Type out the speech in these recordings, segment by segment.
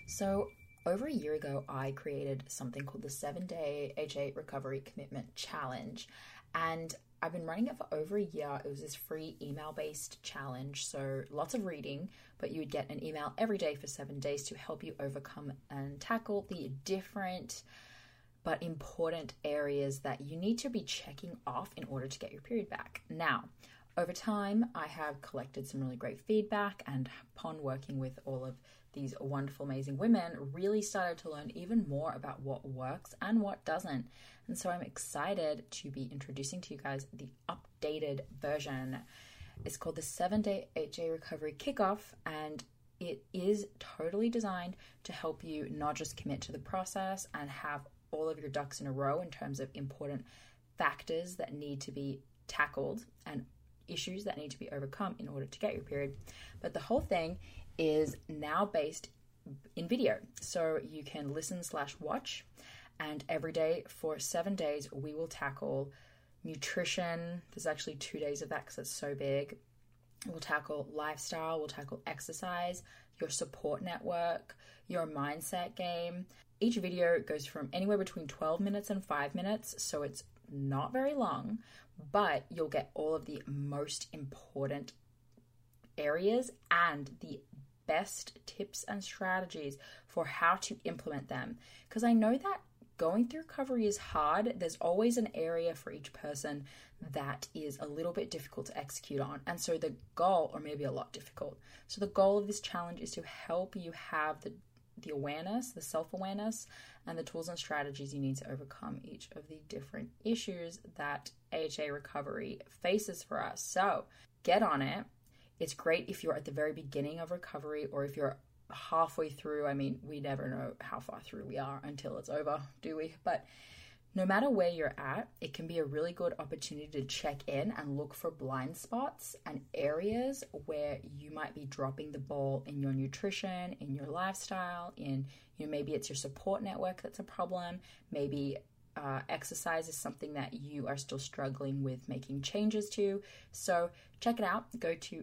So, over a year ago, I created something called the 7-Day HA Recovery Commitment Challenge. And I've been running it for over a year. It was this free email based challenge. So, lots of reading, but you would get an email every day for 7 days to help you overcome and tackle the different but important areas that you need to be checking off in order to get your period back. Now, over time, I have collected some really great feedback, and upon working with all of these wonderful, amazing women, really started to learn even more about what works and what doesn't. And so I'm excited to be introducing to you guys the updated version. It's called the 7-Day HA Recovery Kickoff, and it is totally designed to help you not just commit to the process and have all of your ducks in a row in terms of important factors that need to be tackled and issues that need to be overcome in order to get your period. But the whole thing is now based in video. So you can listen/watch, and every day for 7 days, we will tackle nutrition. There's actually 2 days of that because it's so big. We'll tackle lifestyle, we'll tackle exercise, your support network, your mindset game. Each video goes from anywhere between 12 minutes and 5 minutes, so it's not very long, but you'll get all of the most important areas and the best tips and strategies for how to implement them. Because I know that going through recovery is hard. There's always an area for each person that is a little bit difficult to execute on. And so the goal, or maybe a lot difficult. So the goal of this challenge is to help you have the awareness, the self-awareness, and the tools and strategies you need to overcome each of the different issues that AHA recovery faces for us. So get on it. It's great if you're at the very beginning of recovery or if you're halfway through. I mean, we never know how far through we are until it's over, do we? But no matter where you're at, it can be a really good opportunity to check in and look for blind spots and areas where you might be dropping the ball in your nutrition, in your lifestyle, in, maybe it's your support network that's a problem. Maybe exercise is something that you are still struggling with making changes to. So check it out. Go to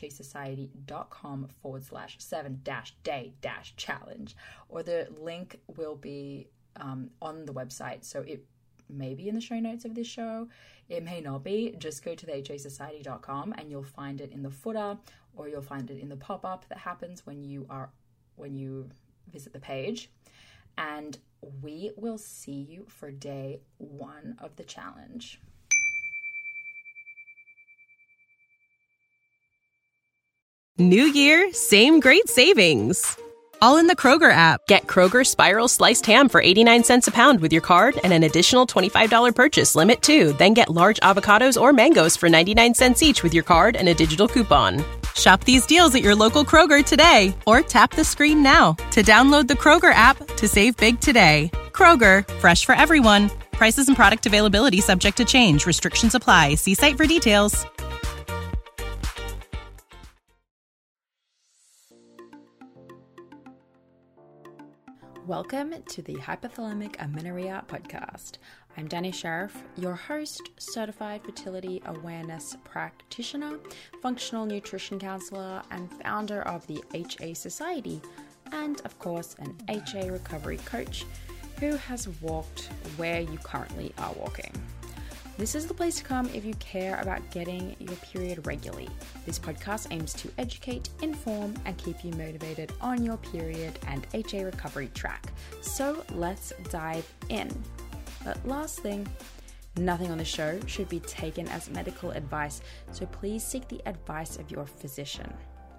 thehasociety.com/7-day-challenge, or the link will be on the website. So it may be in the show notes of this show. It may not be. Just go to thehasociety.com and you'll find it in the footer, or you'll find it in the pop-up that happens when you visit the page. And we will see you for day 1 of the challenge. New year, same great savings. All in the Kroger app. Get Kroger Spiral Sliced Ham for 89 cents a pound with your card and an additional $25 purchase limit too. Then get large avocados or mangoes for 99 cents each with your card and a digital coupon. Shop these deals at your local Kroger today, or tap the screen now to download the Kroger app to save big today. Kroger, fresh for everyone. Prices and product availability subject to change. Restrictions apply. See site for details. Welcome to the Hypothalamic Amenorrhea podcast. I'm Dani Sheriff, your host, certified fertility awareness practitioner, functional nutrition counselor, and founder of the HA Society, and of course, an HA recovery coach who has walked where you currently are walking. This is the place to come if you care about getting your period regularly. This podcast aims to educate, inform, and keep you motivated on your period and HA recovery track. So let's dive in. But last thing, nothing on the show should be taken as medical advice, so please seek the advice of your physician.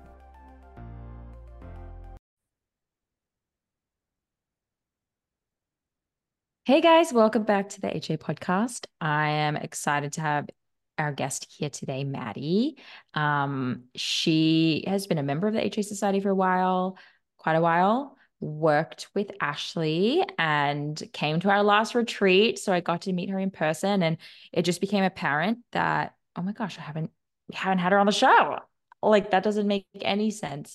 Hey guys, welcome back to the HA podcast. I am excited to have our guest here today, Maddie. She has been a member of the HA Society for quite a while, worked with Ashley and came to our last retreat. So I got to meet her in person, and it just became apparent that, oh my gosh, we haven't had her on the show. Like, that doesn't make any sense.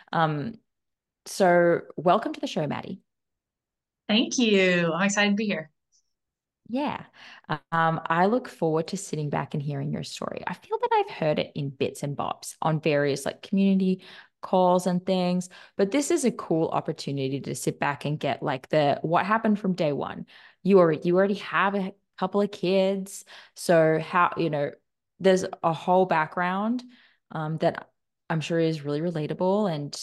So welcome to the show, Maddie. Thank you. I'm excited to be here. Yeah. I look forward to sitting back and hearing your story. I feel that I've heard it in bits and bobs on various community calls and things. But this is a cool opportunity to sit back and get like the what happened from day one. You already have a couple of kids. So how, there's a whole background that I'm sure is really relatable. And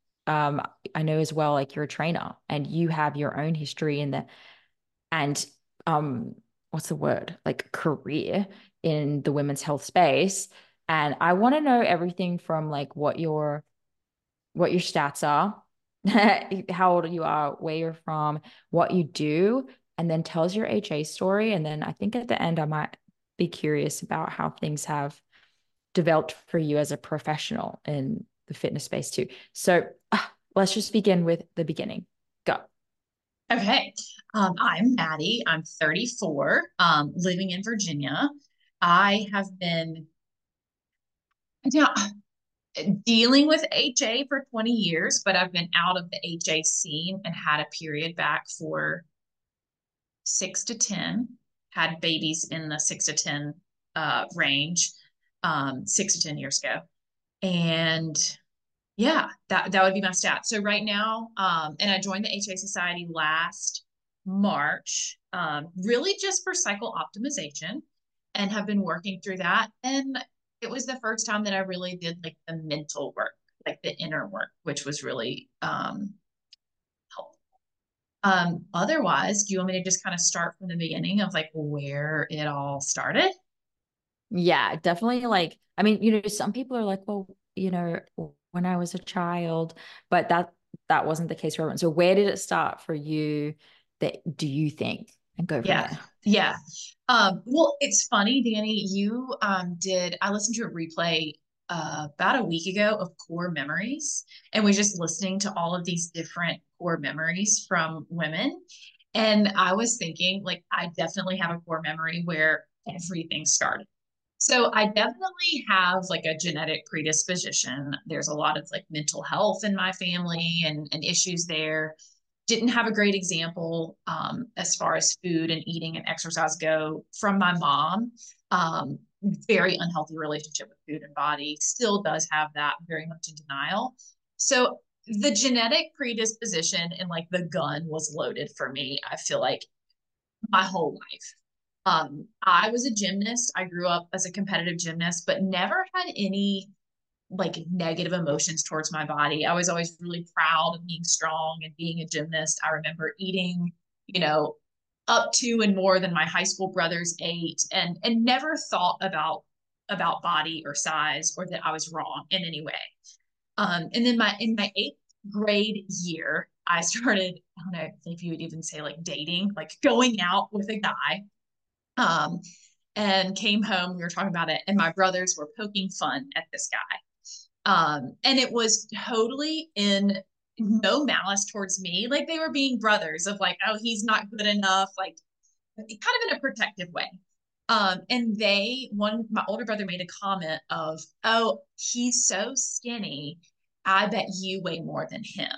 I know as well, like you're a trainer and you have your own history in the and what's the word? Like career in the women's health space. And I want to know everything from like what your stats are, how old you are, where you're from, what you do, and then tell us your HA story. And then I think at the end, I might be curious about how things have developed for you as a professional in the fitness space too. So let's just begin with the beginning. Go. Okay. I'm Maddie. I'm 34, living in Virginia. I have been yeah, dealing with HA for 20 years, but I've been out of the HA scene and had a period back for 6 to 10, had babies in the 6 to 10 range 6 to 10 years ago. And yeah, that would be my stat. So right now, and I joined the HA Society last March, really just for cycle optimization, and have been working through that. And it was the first time that I really did like the mental work, like the inner work, which was really helpful. Otherwise, do you want me to just kind of start from the beginning of like where it all started? Yeah, definitely. Like, I mean, some people are like, well, when I was a child, but that wasn't the case for everyone. So where did it start for you? That do you think? And go from Yeah. there. Yeah. Well, it's funny, Danny, you I listened to a replay about a week ago of core memories and was just listening to all of these different core memories from women. And I was thinking, like, I definitely have a core memory where everything started. So I definitely have like a genetic predisposition. There's a lot of like mental health in my family and issues there. Didn't have a great example as far as food and eating and exercise go from my mom. Very unhealthy relationship with food and body. Still does have that, very much in denial. So the genetic predisposition and like the gun was loaded for me, I feel like my whole life. I was a gymnast. I grew up as a competitive gymnast, but never had any like negative emotions towards my body. I was always really proud of being strong and being a gymnast. I remember eating, you know, up to and more than my high school brothers ate, and never thought about body or size or that I was wrong in any way. And then in my eighth grade year, I started, I don't know if you would even say like dating, like going out with a guy. Um, and came home, we were talking about it, and my brothers were poking fun at this guy. And it was totally in no malice towards me. Like they were being brothers of like, oh, he's not good enough, like kind of in a protective way. And my older brother made a comment of, oh, he's so skinny. I bet you weigh more than him.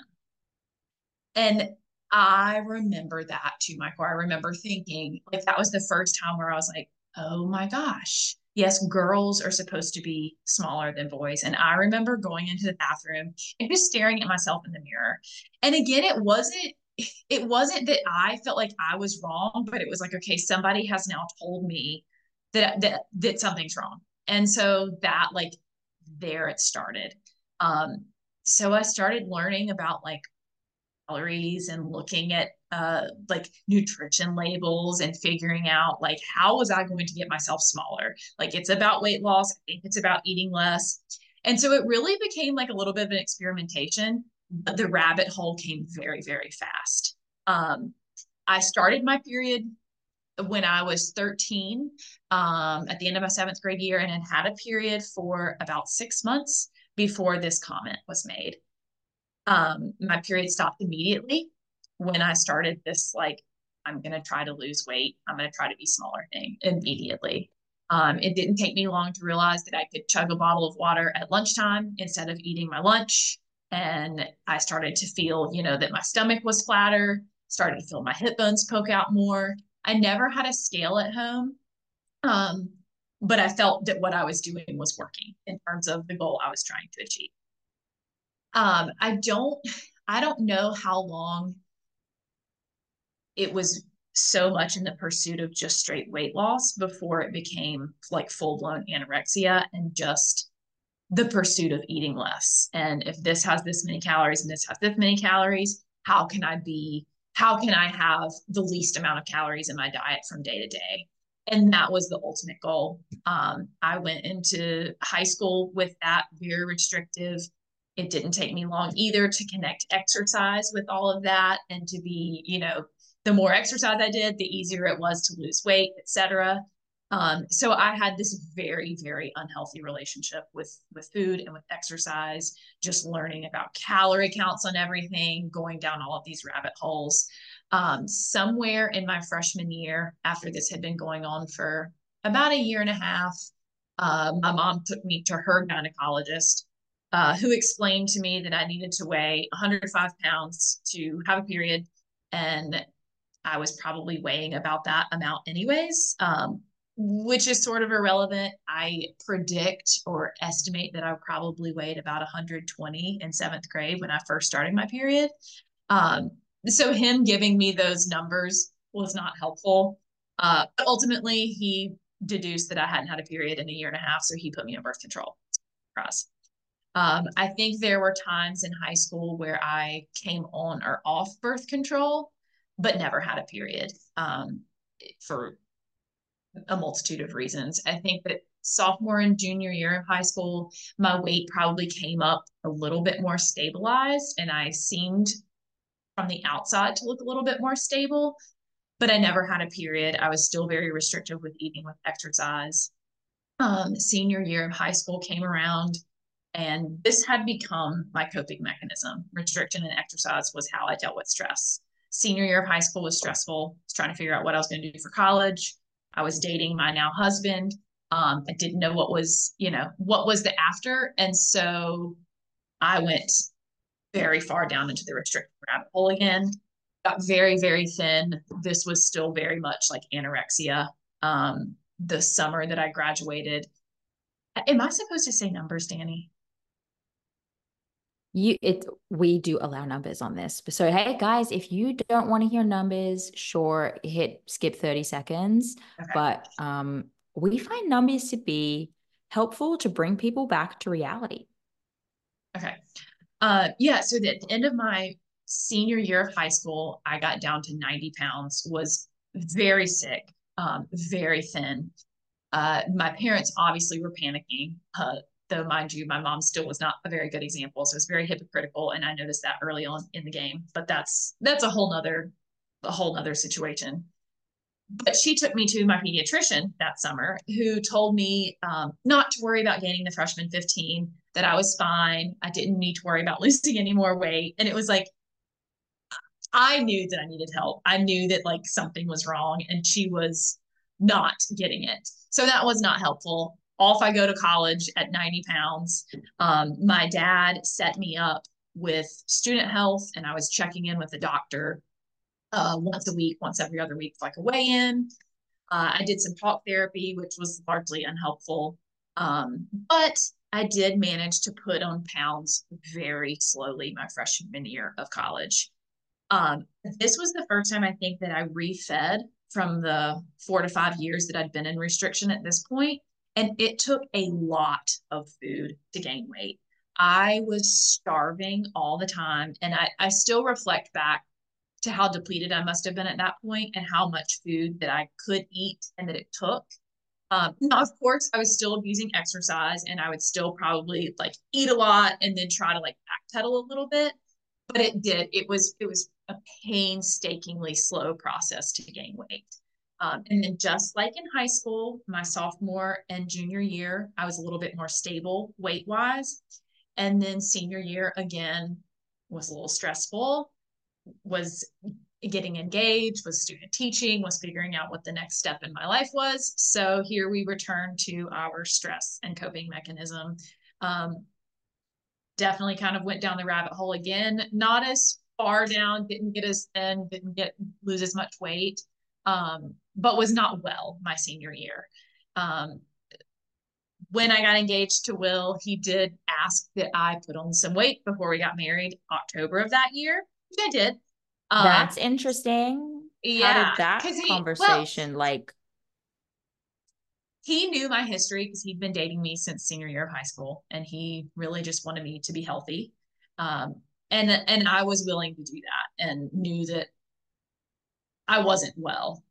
And I remember that to my core. I remember thinking like that was the first time where I was like, oh my gosh, yes, girls are supposed to be smaller than boys. And I remember going into the bathroom and just staring at myself in the mirror. And again, it wasn't that I felt like I was wrong, but it was like, okay, somebody has now told me that something's wrong. And so that like there it started. Um, so I started learning about like calories and looking at like nutrition labels and figuring out like how was I going to get myself smaller? Like it's about weight loss. I think it's about eating less. And so it really became like a little bit of an experimentation, but the rabbit hole came very, very fast. Um, I started my period when I was 13, at the end of my seventh grade year, and had a period for about 6 months before this comment was made. My period stopped immediately when I started this, like, I'm going to try to lose weight. I'm going to try to be smaller thing immediately. It didn't take me long to realize that I could chug a bottle of water at lunchtime instead of eating my lunch. And I started to feel, that my stomach was flatter, started to feel my hip bones poke out more. I never had a scale at home. Um, but I felt that what I was doing was working in terms of the goal I was trying to achieve. I don't know how long it was so much in the pursuit of just straight weight loss before it became like full blown anorexia and just the pursuit of eating less. And if this has this many calories and this has this many calories, how can I have the least amount of calories in my diet from day to day? And that was the ultimate goal. I went into high school with that very restrictive. It didn't take me long either to connect exercise with all of that and to be, the more exercise I did, the easier it was to lose weight, etc. So I had this very, very unhealthy relationship with food and with exercise, just learning about calorie counts on everything, going down all of these rabbit holes. Somewhere in my freshman year, after this had been going on for about a year and a half, my mom took me to her gynecologist, who explained to me that I needed to weigh 105 pounds to have a period. And I was probably weighing about that amount anyways, which is sort of irrelevant. I predict or estimate that I probably weighed about 120 in seventh grade when I first started my period. Um, so him giving me those numbers was not helpful. But ultimately, he deduced that I hadn't had a period in a year and a half, so he put me on birth control. I think there were times in high school where I came on or off birth control, but never had a period, for a multitude of reasons. I think that sophomore and junior year of high school, my weight probably came up a little bit more stabilized, and I seemed from the outside to look a little bit more stable, but I never had a period. I was still very restrictive with eating, with exercise. Senior year of high school came around, and this had become my coping mechanism. Restriction and exercise was how I dealt with stress. Senior year of high school was stressful. I was trying to figure out what I was going to do for college. I was dating my now husband. I didn't know what was the after. And so I went very far down into the restrictive rabbit hole again. Got very, very thin. This was still very much like anorexia. The summer that I graduated. Am I supposed to say numbers, Danny? We do allow numbers on this. So hey guys, if you don't want to hear numbers, sure, hit skip 30 seconds. Okay. But we find numbers to be helpful to bring people back to reality. Okay. Yeah, so at the end of my senior year of high school, I got down to 90 pounds, was very sick, very thin. My parents obviously were panicking, though mind you, my mom still was not a very good example. So it's very hypocritical. And I noticed that early on in the game, but that's a whole nother situation. But she took me to my pediatrician that summer, who told me not to worry about gaining the freshman 15, that I was fine. I didn't need to worry about losing any more weight. And it was like, I knew that I needed help. I knew that like something was wrong, and she was not getting it. So that was not helpful. Off I go to college at 90 pounds. My dad set me up with student health, and I was checking in with the doctor once a week, once every other week, like a weigh-in. I did some talk therapy, which was largely unhelpful. But I did manage to put on pounds very slowly my freshman year of college. This was the first time I think that I refed from the 4 to 5 years that I'd been in restriction at this point. And it took a lot of food to gain weight. I was starving all the time. And I still reflect back to how depleted I must have been at that point and how much food that I could eat and that it took. Now, of course, I was still abusing exercise, and I would still probably like eat a lot and then try to like backpedal a little bit. But it was a painstakingly slow process to gain weight. And then just like in high school, my sophomore and junior year, I was a little bit more stable weight wise. And then senior year again was a little stressful, was getting engaged, was student teaching, was figuring out what the next step in my life was. So here we return to our stress and coping mechanism. Definitely kind of went down the rabbit hole again, not as far down, didn't get as thin, lose as much weight, but was not well my senior year. when I got engaged to Will, he did ask that I put on some weight before we got married, October of that year, which I did. That's interesting. How Yeah, did that because conversation like? he knew my history because he'd been dating me since senior year of high school, and he really just wanted me to be healthy. Um, and I was willing to do that, and knew that I wasn't well.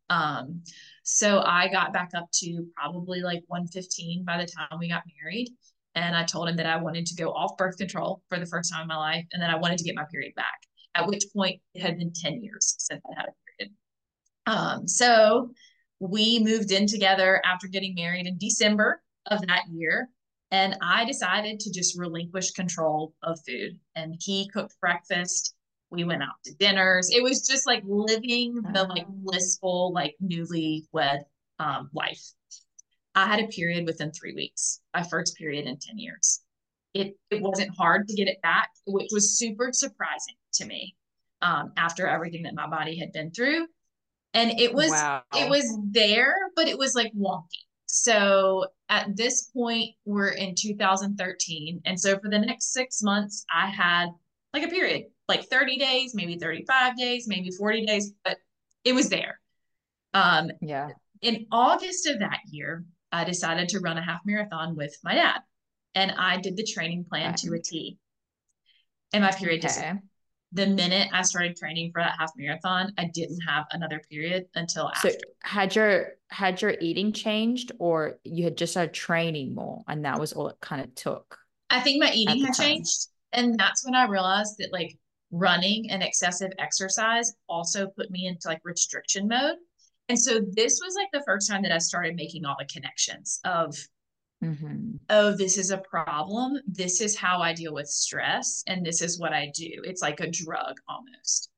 So I got back up to probably like 115 by the time we got married. And I told him that I wanted to go off birth control for the first time in my life, and that I wanted to get my period back. At which point it had been 10 years since I had a period. So we moved in together after getting married in December of that year. And I decided to just relinquish control of food. And he cooked breakfast. We went out to dinners. It was just like living the like blissful, like newlywed life. I had a period within 3 weeks, my first period in 10 years. It wasn't hard to get it back, which was super surprising to me after everything that my body had been through. And Wow. it was there, but it was like wonky. So at this point, we're in 2013. And so for the next 6 months, I had like a period, like 30 days, maybe 35 days, maybe 40 days, but it was there. Yeah. In August of that year, I decided to run a half marathon with my dad. And I did the training plan to a T. And my period Okay. the minute I started training for that half marathon, I didn't have another period until So after. had your eating changed, or you had just started training more and that was all it kind of took I think my at eating the had time? changed. And that's when I realized that like running and excessive exercise also put me into like restriction mode. And so this was like the first time that I started making all the connections of, Mm-hmm. oh, this is a problem. This is how I deal with stress. And this is what I do. It's like a drug almost.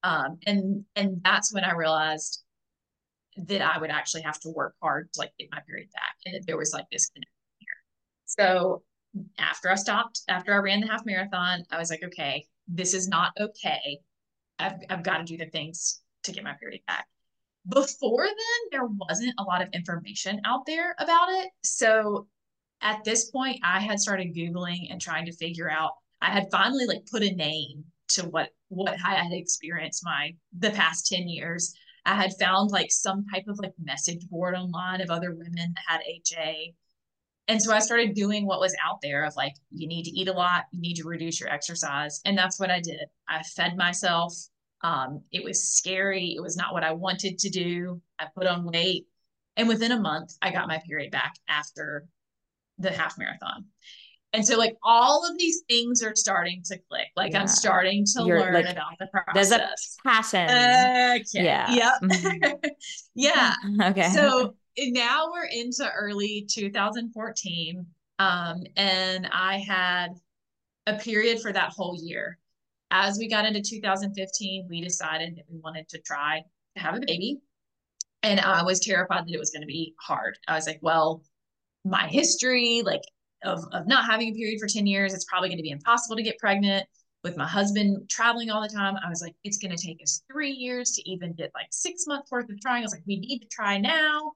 And that's when I realized that I would actually have to work hard to like get my period back, and that there was like this connection here. So after I ran the half marathon, I was like, okay, this is not okay. I've got to do the things to get my period back. Before then, there wasn't a lot of information out there about it. So at this point, I had started Googling and trying to figure out, I had finally like put a name to what I had experienced the past 10 years. I had found like some type of like message board online of other women that had HA. And so I started doing what was out there of like, you need to eat a lot, you need to reduce your exercise. And that's what I did. I fed myself. It was scary. It was not what I wanted to do. I put on weight. And within a month, I got my period back after the half marathon. And so like all of these things are starting to click. Like I'm Yeah. starting to You're learn like, about the there's a process. pattern. Okay. Yeah. Yep. Mhm. Yeah. Okay. So now we're into early 2014. And I had a period for that whole year. As we got into 2015, we decided that we wanted to try to have a baby. And I was terrified that it was going to be hard. I was like, well, my history, like of not having a period for 10 years, it's probably going to be impossible to get pregnant. With my husband traveling all the time, I was like, it's going to take us 3 years to even get like 6 months worth of trying. I was like, we need to try now.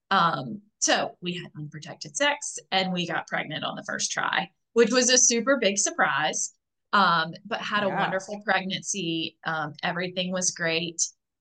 So we had unprotected sex and we got pregnant on the first try, which was a super big surprise. But had a Yeah. wonderful pregnancy. Everything was great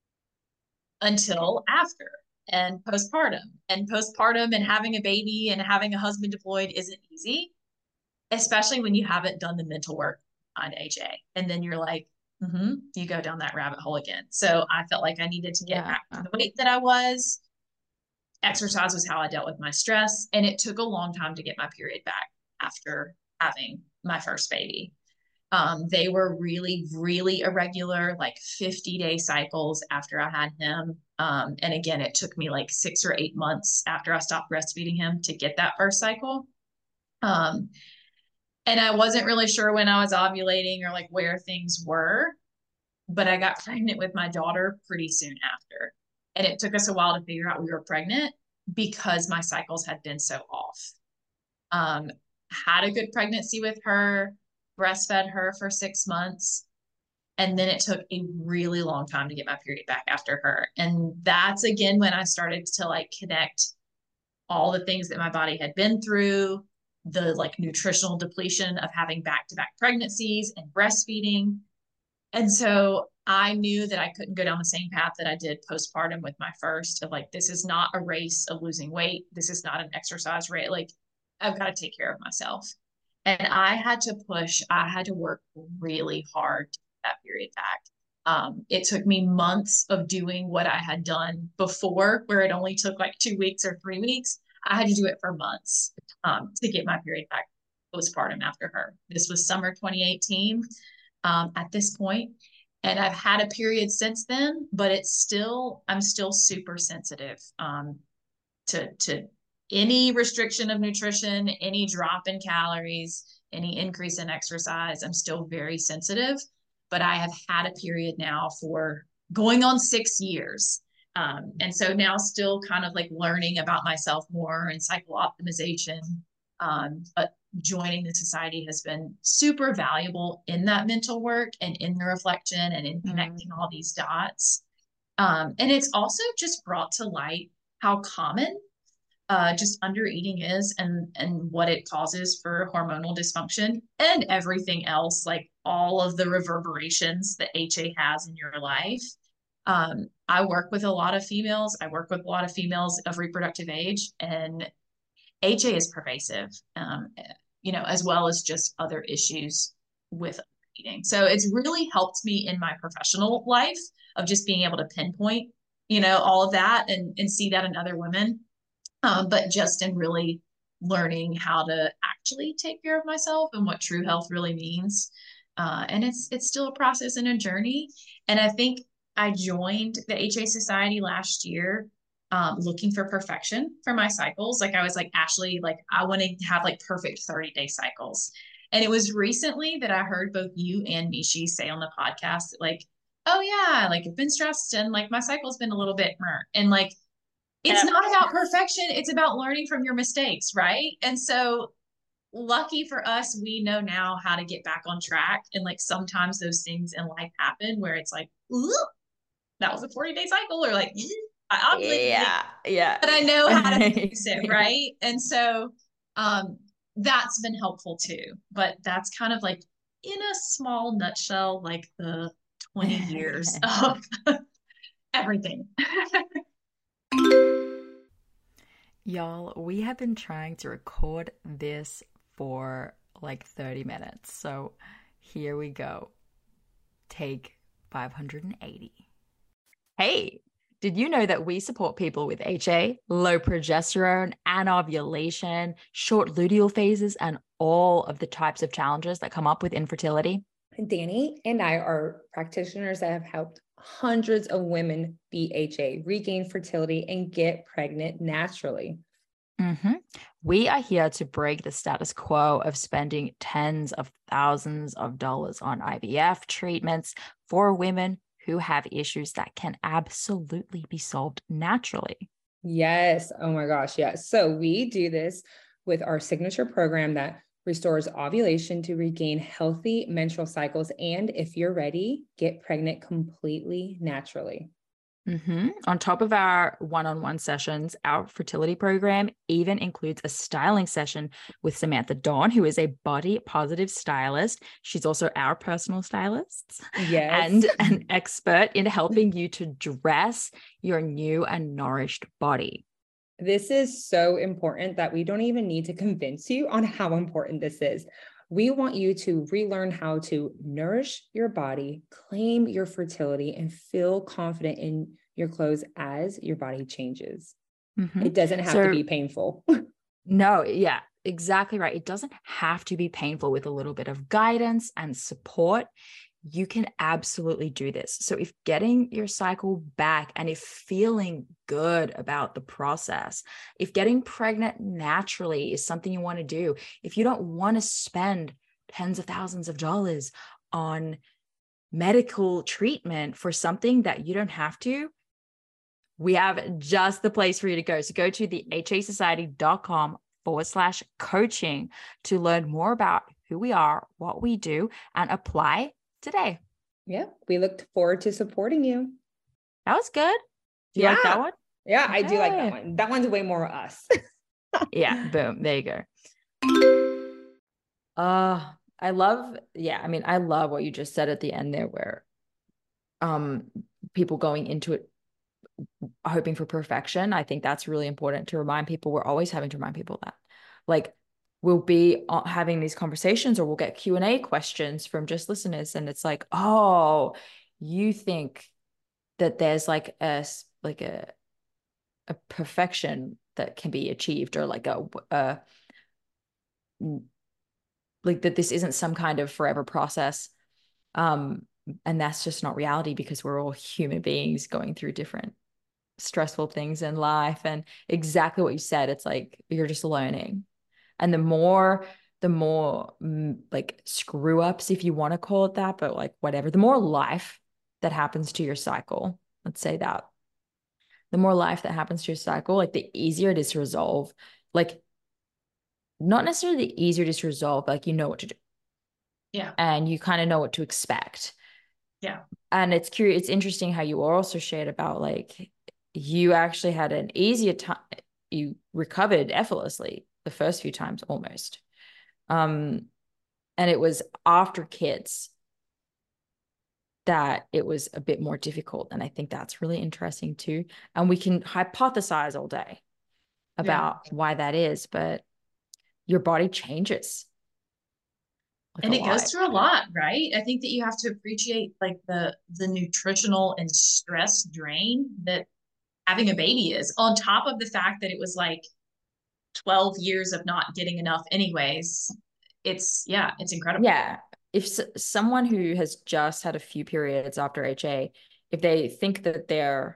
until after and postpartum. And postpartum and having a baby and having a husband deployed isn't easy, especially when you haven't done the mental work on HA. And then you're like, you go down that rabbit hole again. So I felt like I needed to get Yeah. back to the weight that I was. Exercise was how I dealt with my stress. And it took a long time to get my period back after having my first baby. They were really, really irregular, like 50-day cycles after I had him. And again, it took me like 6 or 8 months after I stopped breastfeeding him to get that first cycle. And I wasn't really sure when I was ovulating or like where things were, but I got pregnant with my daughter pretty soon after. And it took us a while to figure out we were pregnant because my cycles had been so off. Had a good pregnancy with her, breastfed her for 6 months. And then it took a really long time to get my period back after her. And that's again when I started to like connect all the things that my body had been through, the like nutritional depletion of having back-to-back pregnancies and breastfeeding. And so I knew that I couldn't go down the same path that I did postpartum with my first, of like, this is not a race of losing weight. This is not an exercise rate. Like, I've got to take care of myself. And I had to work really hard to get that period back. It took me months of doing what I had done before, where it only took like 2 weeks or 3 weeks. I had to do it for months to get my period back postpartum after her. This was summer 2018 at this point. And I've had a period since then, but I'm still super sensitive to any restriction of nutrition, any drop in calories, any increase in exercise. I'm still very sensitive, but I have had a period now for going on 6 years. And so now still kind of like learning about myself more and cycle optimization. But joining the society has been super valuable in that mental work and in the reflection and in connecting all these dots. And it's also just brought to light how common just under eating is, and what it causes for hormonal dysfunction and everything else, like all of the reverberations that HA has in your life. I work with a lot of females. I work with a lot of females of reproductive age, and HA is pervasive, as well as just other issues with eating. So it's really helped me in my professional life of just being able to pinpoint, all of that and see that in other women. But just in really learning how to actually take care of myself and what true health really means. And it's still a process and a journey. And I think I joined the HA Society last year looking for perfection for my cycles. Like I was like, Ashley, like I want to have like perfect 30-day cycles. And it was recently that I heard both you and Mishi say on the podcast, like, oh yeah, like I've been stressed and like my cycle's been a little bit, and like, it's not about perfection. It's about learning from your mistakes, right? And so lucky for us, we know now how to get back on track. And like sometimes those things in life happen where it's like, ooh, that was a 40-day cycle, or like, I ovulated. Yeah. But I know how to fix it, right? And so that's been helpful too. But that's kind of like in a small nutshell, like the 20 years of everything. Y'all, we have been trying to record this for like 30 minutes. So here we go. Take 580. Hey, did you know that we support people with HA, low progesterone, anovulation, short luteal phases, and all of the types of challenges that come up with infertility? Danny and I are practitioners that have helped hundreds of women beat HA, regain fertility, and get pregnant naturally. We are here to break the status quo of spending tens of thousands of dollars on IVF treatments for women who have issues that can absolutely be solved naturally. Yes. Oh my gosh. Yes. So we do this with our signature program that restores ovulation to regain healthy menstrual cycles. And if you're ready, get pregnant completely naturally. On top of our one-on-one sessions, our fertility program even includes a styling session with Samantha Dawn, who is a body positive stylist. She's also our personal stylist. Yes. And an expert in helping you to dress your new and nourished body. This is so important that we don't even need to convince you on how important this is. We want you to relearn how to nourish your body, claim your fertility, and feel confident in your clothes as your body changes. It doesn't have to be painful. No, yeah, exactly right. It doesn't have to be painful. With a little bit of guidance and support, you can absolutely do this. So if getting your cycle back and if feeling good about the process, if getting pregnant naturally is something you want to do, if you don't want to spend tens of thousands of dollars on medical treatment for something that you don't have to, we have just the place for you to go. So go to the hasociety.com/coaching to learn more about who we are, what we do, and apply today. Yeah, we look forward to supporting you. That was good. Do you like that one? Yeah, okay. I do like that one. That one's way more us. Yeah, boom. There you go. I love, yeah, I mean, I love what you just said at the end there, where um people going into it hoping for perfection. I think that's really important to remind people. We're always having to remind people that. Like, we'll be having these conversations, or we'll get Q&A questions from just listeners, and it's like, oh, you think that there's like a perfection that can be achieved, or like a like that this isn't some kind of forever process. Um, and that's just not reality, because we're all human beings going through different stressful things in life. And exactly what you said, it's like you're just learning. And the more like screw ups, if you want to call it that, but like whatever, the more life that happens to your cycle, let's say that, the more life that happens to your cycle, like the easier it is to resolve. Like, not necessarily easier to resolve, but like you know what to do. Yeah. And you kind of know what to expect. Yeah. And it's curious, it's interesting how you also shared about like you actually had an easier time, you recovered effortlessly the first few times almost. And it was after kids that it was a bit more difficult. And I think that's really interesting too. And we can hypothesize all day about why that is, but your body changes like And a it goes lot. through a lot, right? I think that you have to appreciate like the nutritional and stress drain that having a baby is, on top of the fact that it was like 12 years of not getting enough anyways. It's incredible. Yeah. If someone who has just had a few periods after HA, if they think that they're,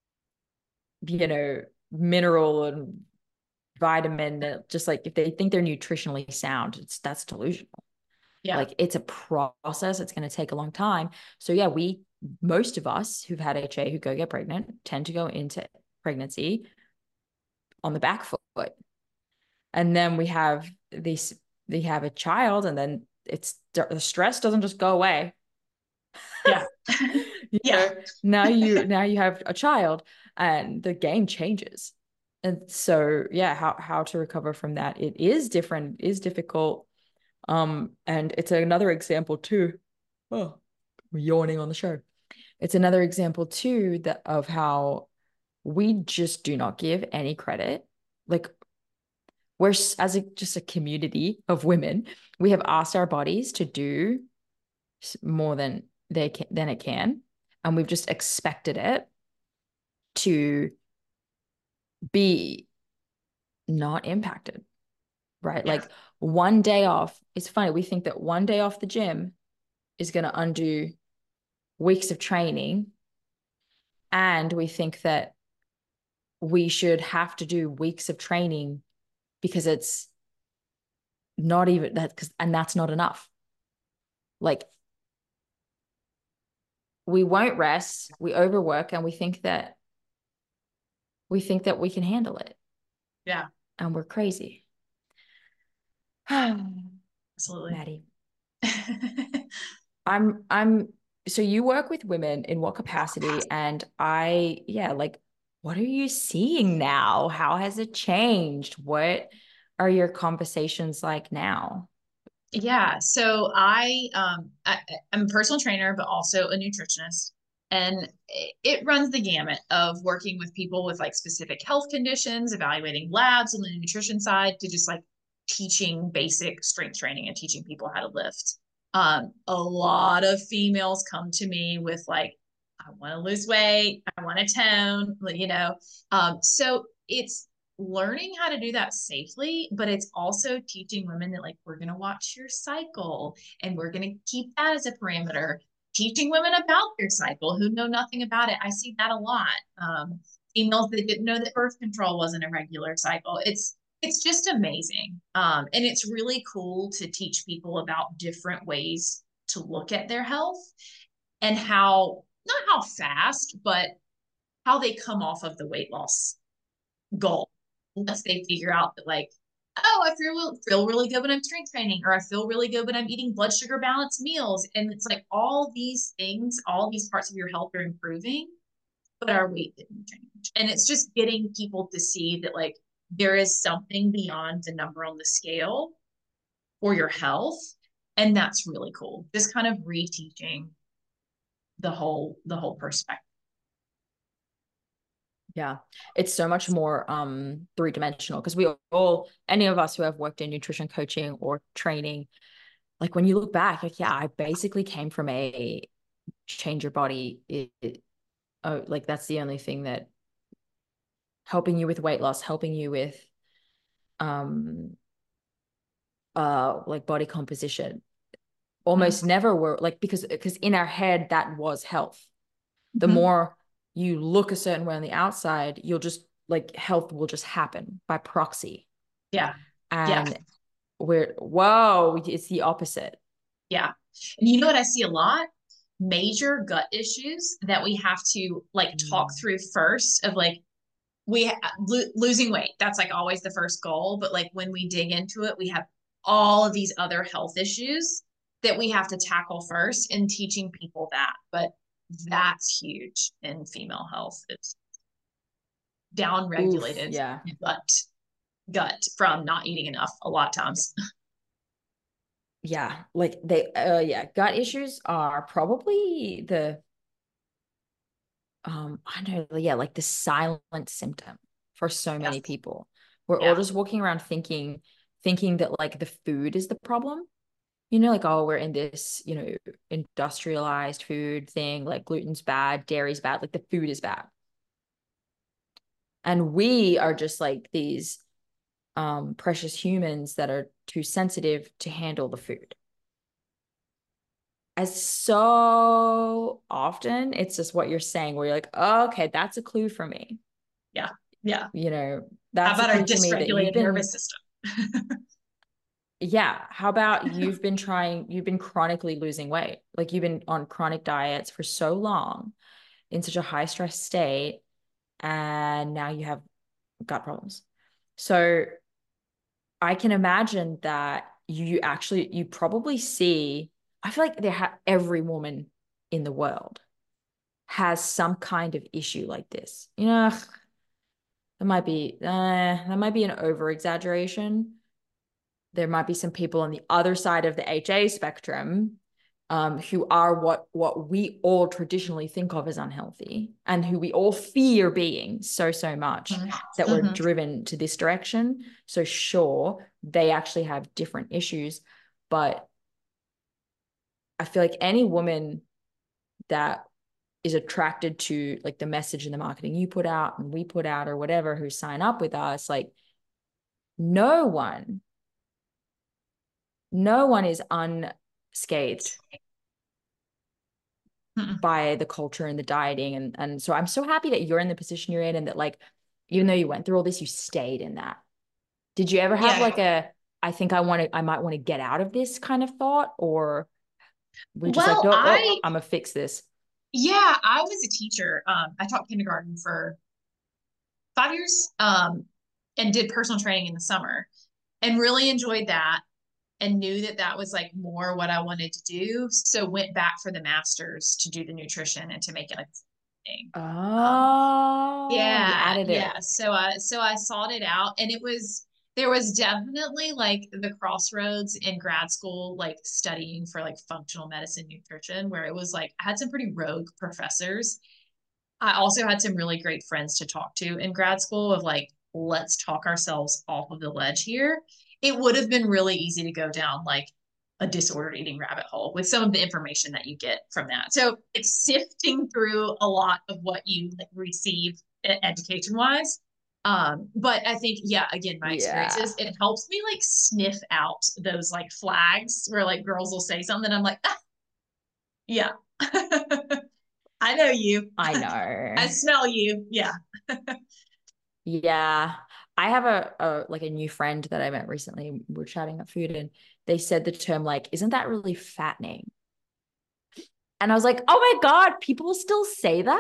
mineral and vitamin, just like if they think they're nutritionally sound, that's delusional. Yeah. Like, it's a process. It's going to take a long time. So yeah, most of us who've had HA who go get pregnant tend to go into pregnancy on the back foot. And then we have they have a child, and then the stress doesn't just go away. Yeah. Yeah. Now you have a child, and the game changes. And so yeah, how to recover from that, it is different, is difficult. And it's another example too. Oh, we're yawning on the show. It's another example too that of how we just do not give any credit. Like, we're just a community of women, we have asked our bodies to do more than it can, and we've just expected it to be not impacted, right? Yeah. Like, one day off, it's funny, we think that one day off the gym is going to undo weeks of training, and we think that we should have to do weeks of training because it's not even that, and that's not enough. Like, we won't rest, we overwork, and we think that we can handle it. Yeah. And we're crazy. Absolutely. Maddie, I'm so you work with women in what capacity? And like, what are you seeing now? How has it changed? What are your conversations like now? Yeah. So I'm a personal trainer, but also a nutritionist. And it runs the gamut of working with people with like specific health conditions, evaluating labs on the nutrition side, to just like teaching basic strength training and teaching people how to lift. A lot of females come to me with like, I want to lose weight, I want to tone, so it's learning how to do that safely, but it's also teaching women that like we're going to watch your cycle and we're going to keep that as a parameter. Teaching women about their cycle who know nothing about it. I see that a lot. Females that didn't know that birth control wasn't a regular cycle. It's just amazing. And it's really cool to teach people about different ways to look at their health and not how fast, but how they come off of the weight loss goal once they figure out that like, oh, I feel really good when I'm strength training, or I feel really good when I'm eating blood sugar balanced meals. And it's like all these things, all these parts of your health are improving, but our weight didn't change. And it's just getting people to see that like there is something beyond the number on the scale for your health. And that's really cool. Just kind of reteaching the whole perspective. Yeah, it's so much more three-dimensional because we all, any of us who have worked in nutrition coaching or training, like when you look back, like, yeah, I basically came from a change your body. Like that's the only thing that helping you with weight loss, helping you with like body composition. Almost never were like, because in our head that was health. The more you look a certain way on the outside, you'll just like health will just happen by proxy. Yeah. And whoa, it's the opposite. Yeah. And you know what I see a lot? Major gut issues that we have to like talk through first of like losing weight. That's like always the first goal. But like when we dig into it, we have all of these other health issues that we have to tackle first, and teaching people that. But that's huge in female health. It's down regulated gut from not eating enough a lot of times. Yeah, like gut issues are probably the I know, yeah, like the silent symptom for so many people. We're all just walking around thinking that like the food is the problem. You know, like, oh, we're in this, you know, industrialized food thing, like gluten's bad, dairy's bad, like the food is bad. And we are just like these precious humans that are too sensitive to handle the food. As so often, it's just what you're saying, where you're like, oh, okay, that's a clue for me. Yeah. Yeah. You know, that's how about our a clue for me that you've dysregulated been, nervous system? yeah. How about you've been chronically losing weight? Like you've been on chronic diets for so long in such a high stress state, and now you have gut problems. So I can imagine that you probably see, I feel like every woman in the world has some kind of issue like this. You know, that might be an over exaggeration. There might be some people on the other side of the HA spectrum who are what we all traditionally think of as unhealthy, and who we all fear being so much that we're driven to this direction. So sure, they actually have different issues, but I feel like any woman that is attracted to like the message and the marketing you put out and we put out or whatever, who sign up with us, like no one is unscathed by the culture and the dieting. And so I'm so happy that you're in the position you're in, and that like, even though you went through all this, you stayed in that. Did you ever have like I think I might want to get out of this kind of thought, or we just like, I'm gonna fix this? Yeah, I was a teacher. I taught kindergarten for 5 years, and did personal training in the summer, and really enjoyed that, and knew that that was like more what I wanted to do. So went back for the master's to do the nutrition and to make it like a thing. Yeah. So I sought it out, and there was definitely like the crossroads in grad school, like studying for like functional medicine nutrition, where it was like I had some pretty rogue professors. I also had some really great friends to talk to in grad school of like, let's talk ourselves off of the ledge here. It would have been really easy to go down like a disordered eating rabbit hole with some of the information that you get from that. So it's sifting through a lot of what you like, receive education wise. But I think, yeah, again, my experiences, it helps me like sniff out those like flags where like girls will say something. I'm like, yeah, I know you. I know. I smell you. Yeah. Yeah. I have a like a new friend that I met recently. We were chatting about food, and they said the term like, isn't that really fattening? And I was like, oh my God, people still say that?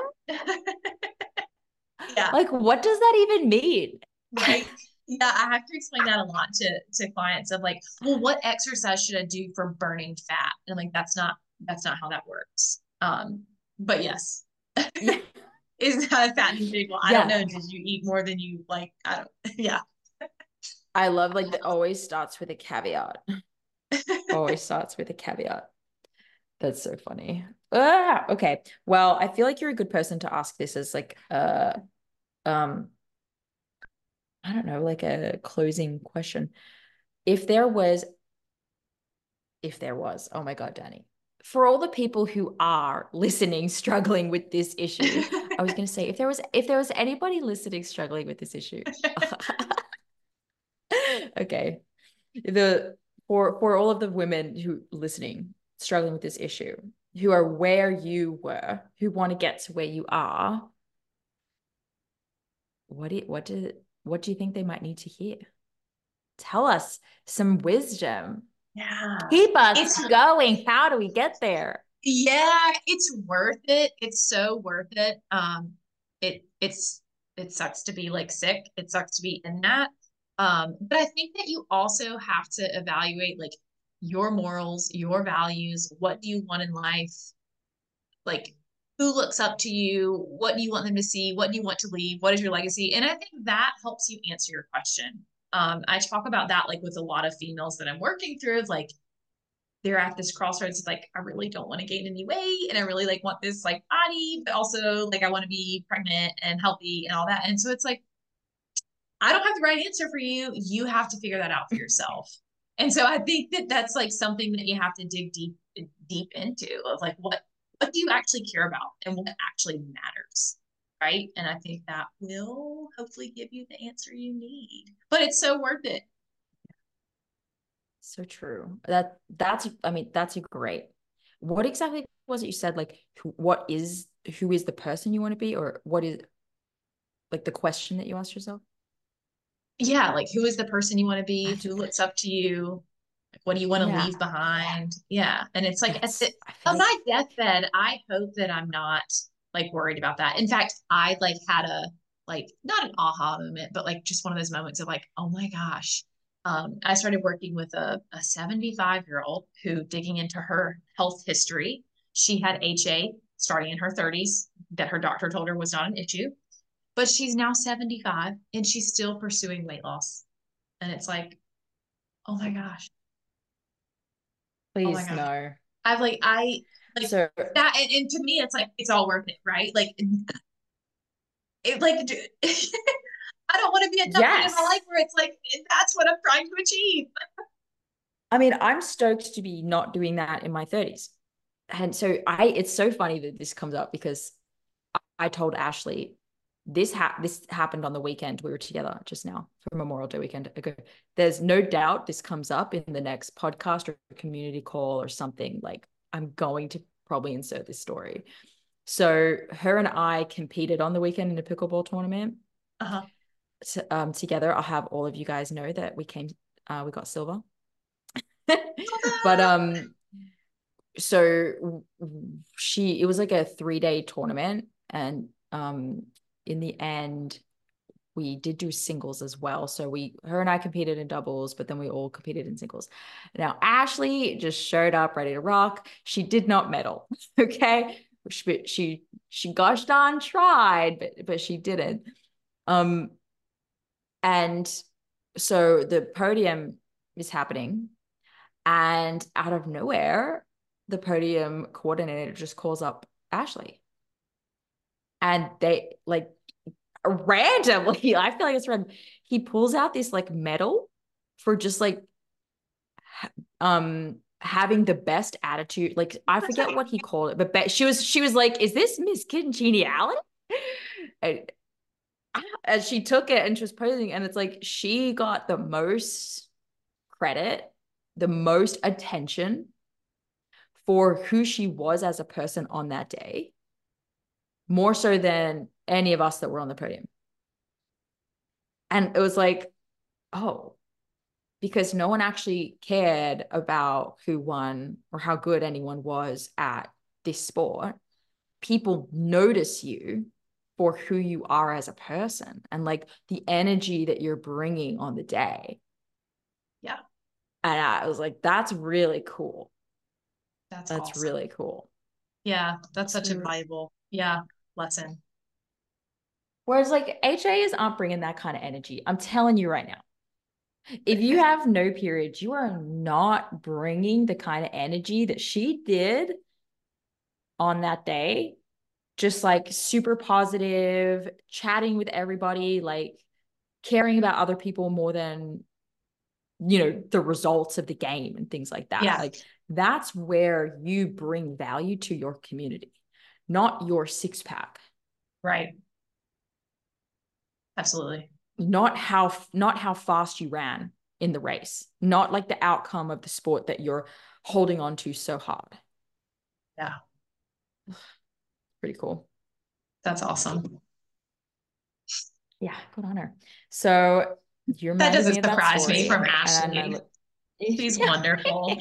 Yeah. Like, what does that even mean? Right. Yeah, I have to explain that a lot to clients of like, well, what exercise should I do for burning fat? And like that's not how that works. But yes. Yeah. Is that a fattening thing? Well, I don't know. Did you eat more than you like? I don't yeah. I love like that always starts with a caveat. Always starts with a caveat. That's so funny. Okay. Well, I feel like you're a good person to ask this as like um I don't know, like a closing question. If there was, oh my God, Danny, for all the people who are listening, struggling with this issue, I was going to say, if there was anybody listening, struggling with this issue, okay, for all of the women who listening, struggling with this issue, who are where you were, who want to get to where you are, what do you think they might need to hear? Tell us some wisdom. Yeah. Keep us going. How do we get there? Yeah, it's worth it. It's so worth it. It sucks to be like sick. It sucks to be in that. But I think that you also have to evaluate like your morals, your values, what do you want in life? Like who looks up to you? What do you want them to see? What do you want to leave? What is your legacy? And I think that helps you answer your question. I talk about that like with a lot of females that I'm working through, like they're at this crossroads of like, I really don't want to gain any weight and I really like want this like body, but also like I want to be pregnant and healthy and all that. And so it's like, I don't have the right answer for you. You have to figure that out for yourself. And so I think that that's like something that you have to dig deep into of like, what do you actually care about and what actually matters? Right. And I think that will hopefully give you the answer you need, but it's so worth it. So true. I mean, that's great. What exactly was it you said? Like, who is the person you want to be, or what is like the question that you asked yourself? Yeah, like who is the person you want to be? That's Who looks up to you? Like, what do you want to yeah. leave behind? Yeah. And it's like That's I feel on like my deathbed, I hope that I'm not like worried about that. In fact, I like had a like not an aha moment, but like just one of those moments of like, oh my gosh. I started working with a 75-year-old who digging into her health history. She had HA starting in her 30s that her doctor told her was not an issue, but she's now 75 and she's still pursuing weight loss. And it's like, oh my gosh. Oh my please gosh. no. I like So that. And to me, it's like, it's all worth it, right? Like, it, like, I don't want to be at that point in my yes. life where it's like, that's what I'm trying to achieve. I mean, I'm stoked to be not doing that in my 30s. And so it's so funny that this comes up because I told Ashley this happened on the weekend. We were together just now for Memorial Day weekend ago. There's no doubt this comes up in the next podcast or community call or something. Like I'm going to probably insert this story. So her and I competed on the weekend in a pickleball tournament. Uh-huh. Together, I'll have all of you guys know that we got silver. But so it was like a 3-day tournament, and in the end we did do singles as well. So her and I competed in doubles, but then we all competed in singles. Now Ashley just showed up ready to rock. She did not medal. Okay. She gosh darn tried, but she didn't. And so the podium is happening, and out of nowhere, the podium coordinator just calls up Ashley. And they like randomly, I feel like it's random. He pulls out this like medal for just like having the best attitude. Like I forget what he called it, but she was like, "Is this Miss Congeniality?" And she took it and she was posing, and it's like she got the most credit, the most attention for who she was as a person on that day, more so than any of us that were on the podium. And it was like, oh, because no one actually cared about who won or how good anyone was at this sport. People notice you for who you are as a person and like the energy that you're bringing on the day. Yeah. And I was like, that's really cool. That's That's awesome. really cool. Yeah. That's such a valuable, lesson. Whereas like HAs aren't bringing that kind of energy. I'm telling you right now. If you have no period, you are not bringing the kind of energy that she did on that day. Just like super positive, chatting with everybody, like caring about other people more than, the results of the game and things like that. Yeah. Like that's where you bring value to your community, not your six pack. Right. Absolutely. Not how fast you ran in the race, not like the outcome of the sport that you're holding on to so hard. Yeah. Pretty cool. That's awesome. Yeah, good on her. So you That reminded me doesn't of that surprise me story, from and Ashley. She's wonderful.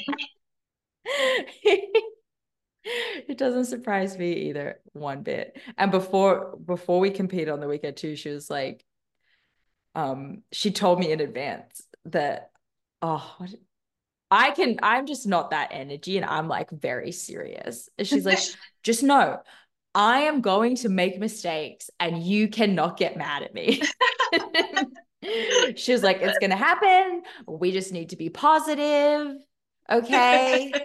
It doesn't surprise me either one bit. And before we competed on the weekend too, she was like, she told me in advance that, I'm just not that energy, and I'm like very serious. And she's like, just know, I am going to make mistakes and you cannot get mad at me. She was like, it's gonna happen. We just need to be positive. Okay.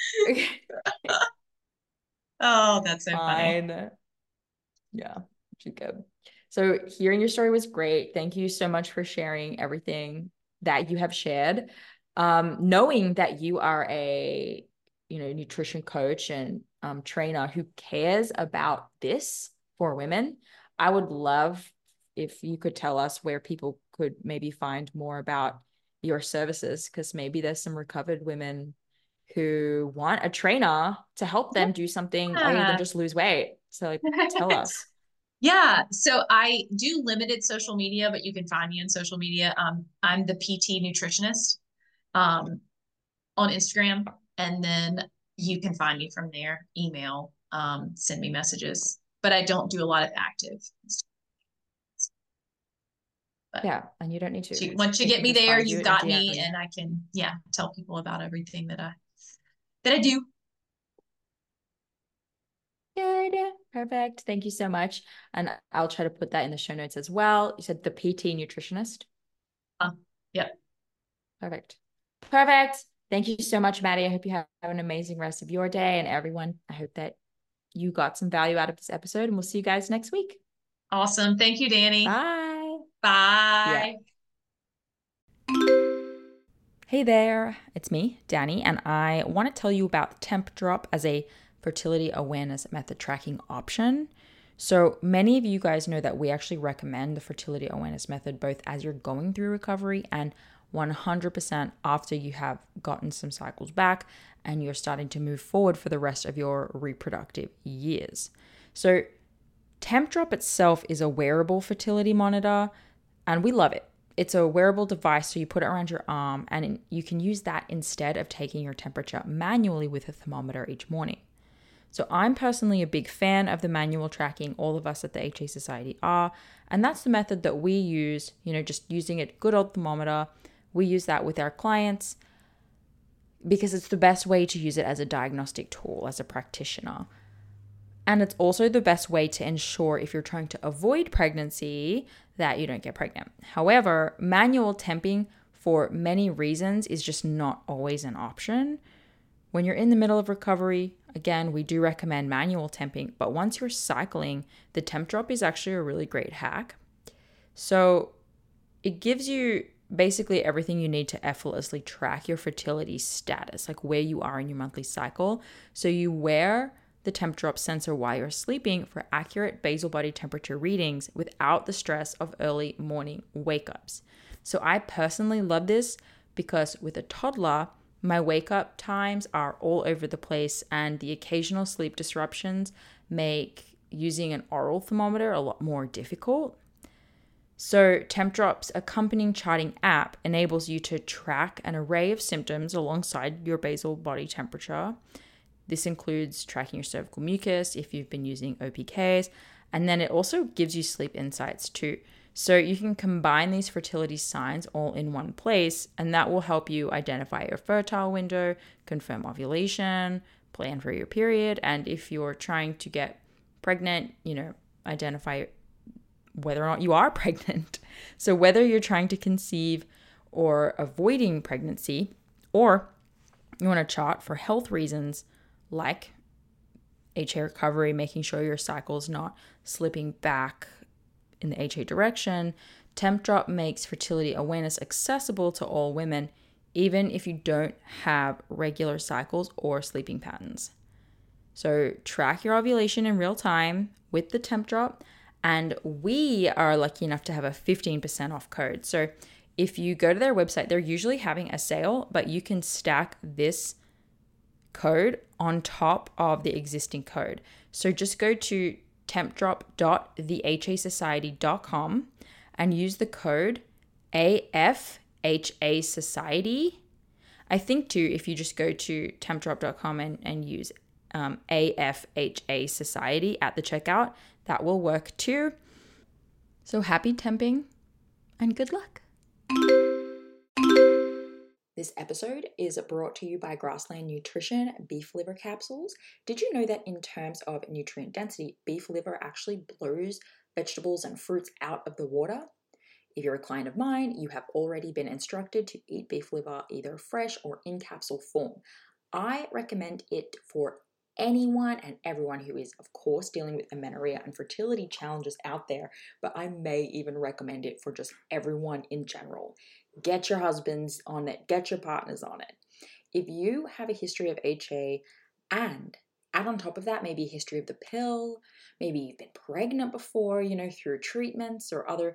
Oh, that's so funny. Fine. Yeah, she's good. So hearing your story was great. Thank you so much for sharing everything that you have shared. Knowing that you are a, nutrition coach and trainer who cares about this for women, I would love if you could tell us where people could maybe find more about your services, because maybe there's some recovered women who want a trainer to help them do something other than just lose weight. So like, tell us. Yeah. So I do limited social media, but you can find me on social media. I'm the PT nutritionist on Instagram, and then you can find me from there, email, send me messages, but I don't do a lot of active. But yeah, and you don't need to. once you They get can me just there, find you you've and got DM me, you. and I can, tell people about everything that I do. Good. Perfect. Thank you so much. And I'll try to put that in the show notes as well. You said the PT nutritionist. Yep. Perfect. Perfect. Thank you so much, Maddie. I hope you have an amazing rest of your day. And everyone, I hope that you got some value out of this episode, and we'll see you guys next week. Awesome. Thank you, Danny. Bye. Bye. Hey there, it's me, Danny, and I want to tell you about Temp Drop as a fertility awareness method tracking option. So many of you guys know that we actually recommend the fertility awareness method both as you're going through recovery and 100% after you have gotten some cycles back and you're starting to move forward for the rest of your reproductive years. So Temp Drop itself is a wearable fertility monitor, and we love it. It's a wearable device, so you put it around your arm, and you can use that instead of taking your temperature manually with a thermometer each morning. So I'm personally a big fan of the manual tracking. All of us at the HA Society are, and that's the method that we use, just using a good old thermometer. We use that with our clients because it's the best way to use it as a diagnostic tool as a practitioner. And it's also the best way to ensure, if you're trying to avoid pregnancy, that you don't get pregnant. However, manual temping for many reasons is just not always an option. When you're in the middle of recovery, again, we do recommend manual temping, but once you're cycling, the Temp Drop is actually a really great hack. So it gives you basically everything you need to effortlessly track your fertility status, like where you are in your monthly cycle. So you wear the Temp Drop sensor while you're sleeping for accurate basal body temperature readings without the stress of early morning wake-ups. So I personally love this because with a toddler, my wake-up times are all over the place, and the occasional sleep disruptions make using an oral thermometer a lot more difficult. So Temp Drop's accompanying charting app enables you to track an array of symptoms alongside your basal body temperature. This includes tracking your cervical mucus if you've been using OPKs, and then it also gives you sleep insights too. So you can combine these fertility signs all in one place, and that will help you identify your fertile window, confirm ovulation, plan for your period, and if you're trying to get pregnant, identify whether or not you are pregnant. So whether you're trying to conceive or avoiding pregnancy, or you want to chart for health reasons like HA recovery, making sure your cycle's not slipping back in the HA direction, Tempdrop makes fertility awareness accessible to all women, even if you don't have regular cycles or sleeping patterns. So track your ovulation in real time with the Tempdrop, and we are lucky enough to have a 15% off code. So if you go to their website, they're usually having a sale, but you can stack this code on top of the existing code. So just go to tempdrop.thehasociety.com and use the code AFHA Society. I think too, if you just go to tempdrop.com and use AFHA Society at the checkout, that will work too. So happy temping and good luck. This episode is brought to you by Grassland Nutrition beef liver capsules. Did you know that in terms of nutrient density, beef liver actually blows vegetables and fruits out of the water? If you're a client of mine, you have already been instructed to eat beef liver either fresh or in capsule form. I recommend it for anyone and everyone who is, of course, dealing with amenorrhea and fertility challenges out there, but I may even recommend it for just everyone in general. Get your husbands on it, get your partners on it. If you have a history of HA and add on top of that maybe a history of the pill, maybe you've been pregnant before, through treatments or other,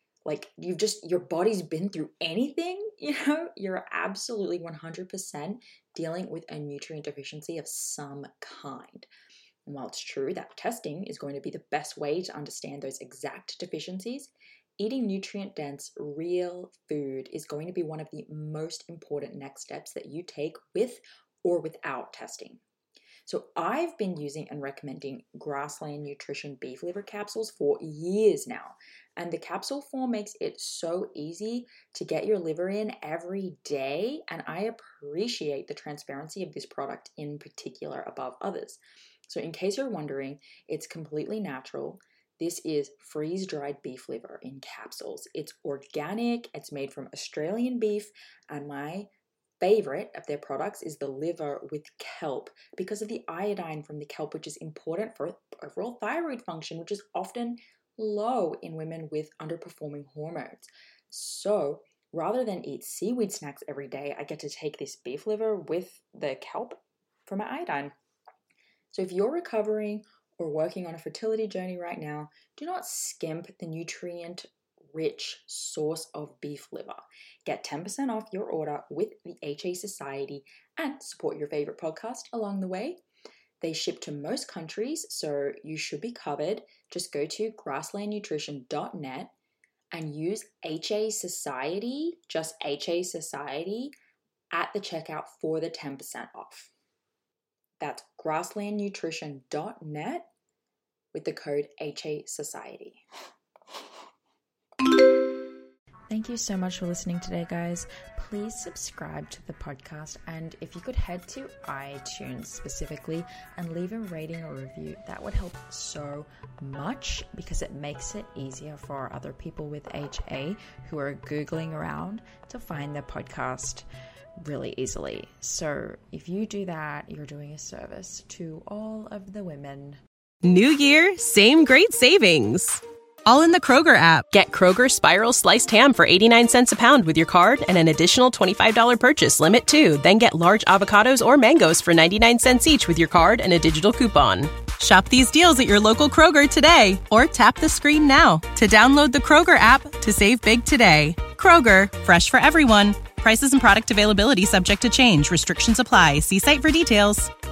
your body's been through anything, you're absolutely 100% dealing with a nutrient deficiency of some kind. And while it's true that testing is going to be the best way to understand those exact deficiencies, eating nutrient-dense, real food is going to be one of the most important next steps that you take with or without testing. So I've been using and recommending Grassland Nutrition beef liver capsules for years now, and the capsule form makes it so easy to get your liver in every day, and I appreciate the transparency of this product in particular above others. So in case you're wondering, it's completely natural. This is freeze-dried beef liver in capsules. It's organic, it's made from Australian beef, and my favorite of their products is the liver with kelp because of the iodine from the kelp, which is important for overall thyroid function, which is often low in women with underperforming hormones. So rather than eat seaweed snacks every day, I get to take this beef liver with the kelp for my iodine. So if you're recovering or working on a fertility journey right now, do not skimp the nutrient-rich source of beef liver. Get 10% off your order with the HA Society and support your favorite podcast along the way. They ship to most countries, so you should be covered. Just go to grasslandnutrition.net and use HA Society, just HA Society, at the checkout for the 10% off. That's grasslandnutrition.net with the code HA Society. Thank you so much for listening today, guys. Please subscribe to the podcast, and if you could head to iTunes specifically and leave a rating or review, that would help so much because it makes it easier for other people with HA who are Googling around to find the podcast really easily. So if you do that, you're doing a service to all of the women. New year, same great savings. All in the Kroger app. Get Kroger Spiral Sliced Ham for 89 cents a pound with your card and an additional $25 purchase limit too. Then get large avocados or mangoes for 99 cents each with your card and a digital coupon. Shop these deals at your local Kroger today or tap the screen now to download the Kroger app to save big today. Kroger, fresh for everyone. Prices and product availability subject to change. Restrictions apply. See site for details.